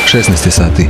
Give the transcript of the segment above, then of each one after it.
16 sati.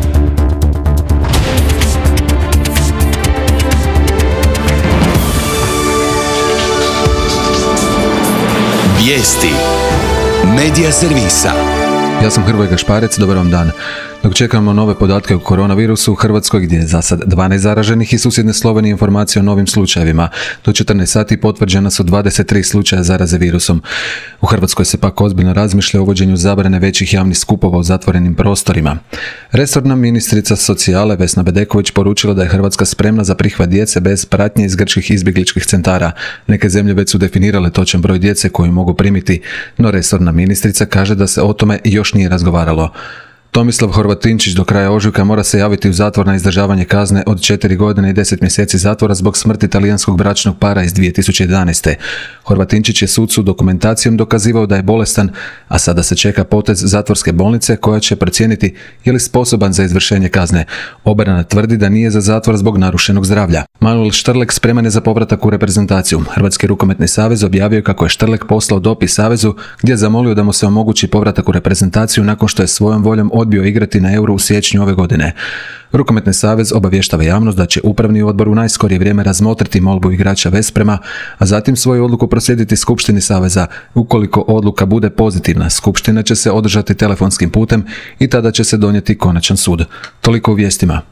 Vijesti Medija servisa. Ja sam Hrvoje Gašparec, dobar vam dan. Dok čekamo nove podatke o koronavirusu u Hrvatskoj, gdje je za sad 12 zaraženih i susjedne Slovenije informacije o novim slučajevima. Do 14 sati potvrđena su 23 slučaja zaraze virusom. U Hrvatskoj se pak ozbiljno razmišlja o uvođenju zabrane većih javnih skupova u zatvorenim prostorima. Resorna ministrica socijale Vesna Bedeković poručila da je Hrvatska spremna za prihvat djece bez pratnje iz grčkih izbjegličkih centara. Neke zemlje već su definirale točan broj djece koju mogu primiti, no resorna ministrica kaže da se o tome još nije razgovaralo. Tomislav Horvatinčić do kraja ožujka mora se javiti u zatvor na izdržavanje kazne od 4 godine i 10 mjeseci zatvora zbog smrti talijanskog bračnog para iz 2011. Horvatinčić je sucu dokumentacijom dokazivao da je bolestan, a sada se čeka potez zatvorske bolnice koja će procijeniti je li sposoban za izvršenje kazne. Obrana tvrdi da nije za zatvor zbog narušenog zdravlja. Manuel Štrlek spreman je za povratak u reprezentaciju. Hrvatski rukometni savez objavio kako je Štrlek poslao dopis savezu gdje je zamolio da mu se omogući povratak u reprezentaciju nakon što je svojom voljom odbio igrati na Euro u siječnju ove godine. Rukometni savez obavještava javnost da će upravni odbor u najskorije vrijeme razmotriti molbu igrača Vesprema, a zatim svoju odluku proslijediti skupštini saveza. Ukoliko odluka bude pozitivna, skupština će se održati telefonskim putem i tada će se donijeti konačan sud. Toliko u vijestima.